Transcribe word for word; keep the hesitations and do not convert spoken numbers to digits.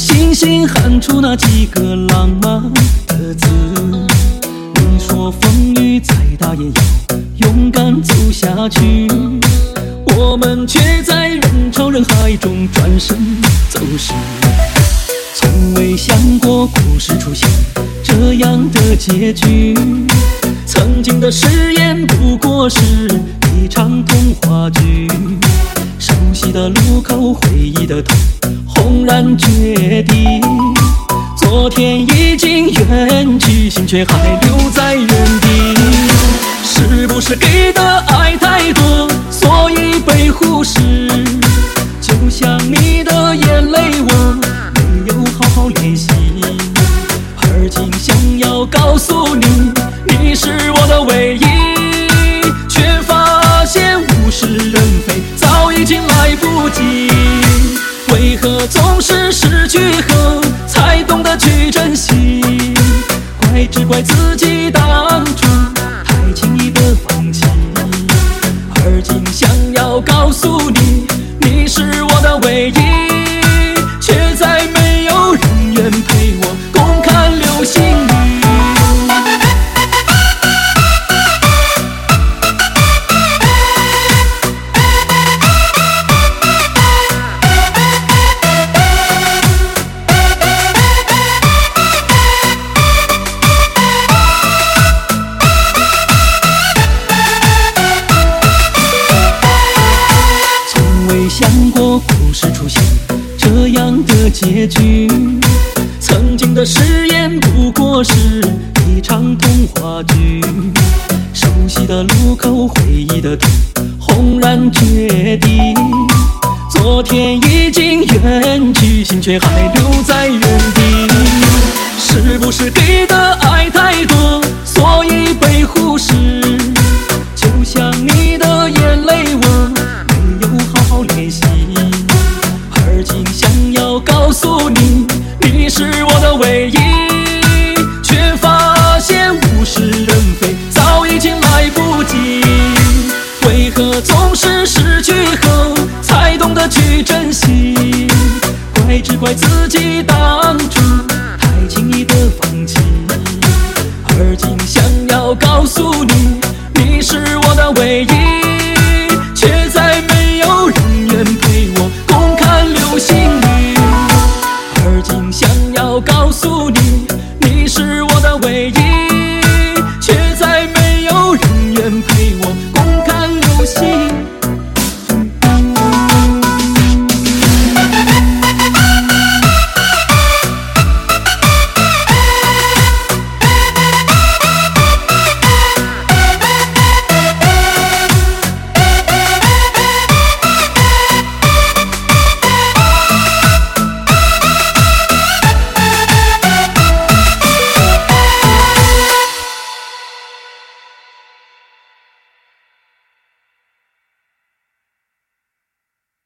轻轻喊出那几个浪漫的字。你说风雨再大也要勇敢走下去，我们却在人潮人海中转身走失。从未想过故事出现这样的结局，曾经的誓言不过是一场童话剧。熟悉的路口，回忆的痛，轰然决定。昨天已经远去，心却还留在原地。是不是给的爱太多，所以被忽视？就像你的眼泪，我没有好好练习。而今想要告诉你，你是我的唯一，却发现物是人非，早已经来不及。为何总是失去后才懂得去珍惜？怪只怪自己当初太轻易的放弃。而今想要告诉你，你是我的唯一，却再没有人愿陪我共看流星雨。想过故事出现这样的结局，曾经的誓言不过是一场童话剧。熟悉的路口，回忆的痛，轰然决定。昨天已经远去，心却还留在原地。是不是给的爱太多，所以被忽视？就像你的眼泪，我没有好好练习。而今想要告诉你，你是我的唯一，却发现物是人非，早已经来不及。为何总是失去后才懂得去珍惜？怪只怪自己当初太轻易的放弃。而今想要告诉你，